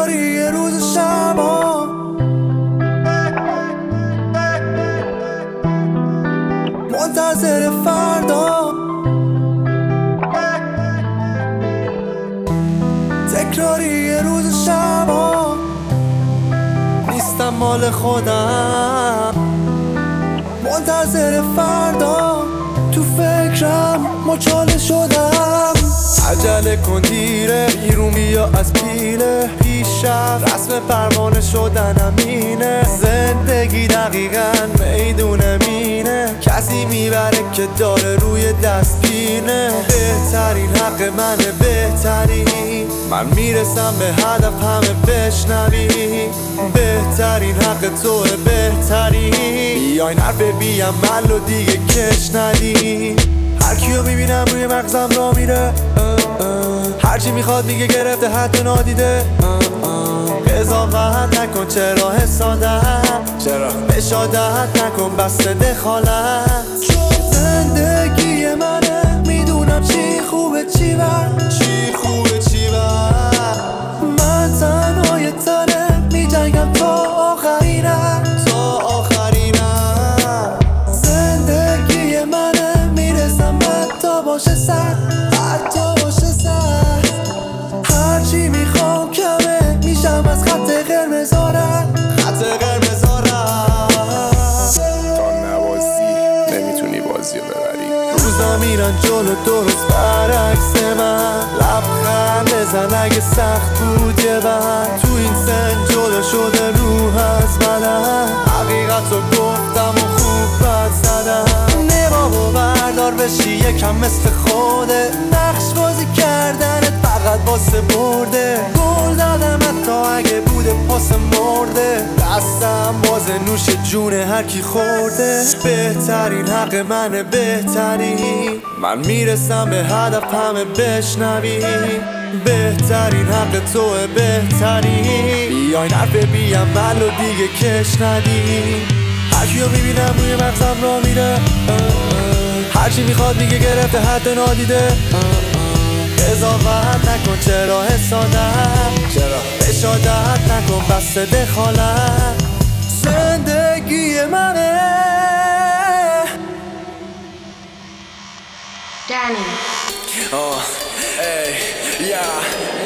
تکراری یه روز شبا، منتظر فردا، تکراری یه روز شبا، نیستم مال خودم، منتظر فردا، تو فکرم مچاله شدم. عجله کن دیره، بیرون بیا از پیله، پیشرفت رسم پروانه شدنم اینه. زندگی دقیقاً میدون مینه، کسی میبره که داره روی دست پینه. بهترین حق منه، بهترین من میرسم به هدف، همه بشنوی. بهترین حق توه، بهترین بیاین حرف بیم ملو دیگه کش ندی. هر کیو میبینم روی مغزم را میره، هرچی میخواد میگه گرفته حتی نادیده. قضاوت نکن چرا حسادت، چرا اشادت نکن بسته دخالت. زندگی منه، میدونم چی خوبه چی بد، چی خوبه چی بد. من تنهای تنه میجنگم تا آخرینم، تا آخرینم. زندگی منه، میرسم حتی باشه سر، حتی باشه سر. هرچی میخوام کمه، میشم از خط قرمزارم، خط قرمزارم. تا نبازی نمیتونی بازی رو ببری. روزا میرن جلو درست برعکس من، لبخند بزن اگه سخت بود یه بند. تو این سن جدا شده روح از بدن، حقیقت رو گفتم و خوب بد زدم. نقاب و بردار بشی یکم مثل خوده، نقش بازی کردنت فقط واسه برده. گل دادم حتی اگه بوده پاس مرده، دستم باز نوش جون هر کی خورده. بهترین حق منه، بهترین من میرسم به هدف، همه بشنوی. بهترین حق توه، بهترین بیاین حرف بیم ملو دیگه کش ندی. هر کیو میبینم روی مغزم را میره، هرچی میخواد میگه گرفته حد نادیده. قضاوت نکن چرا حسادت، چرا اشادت نکن بسته دخالت. زندگی منه. Danny. Hey, yeah.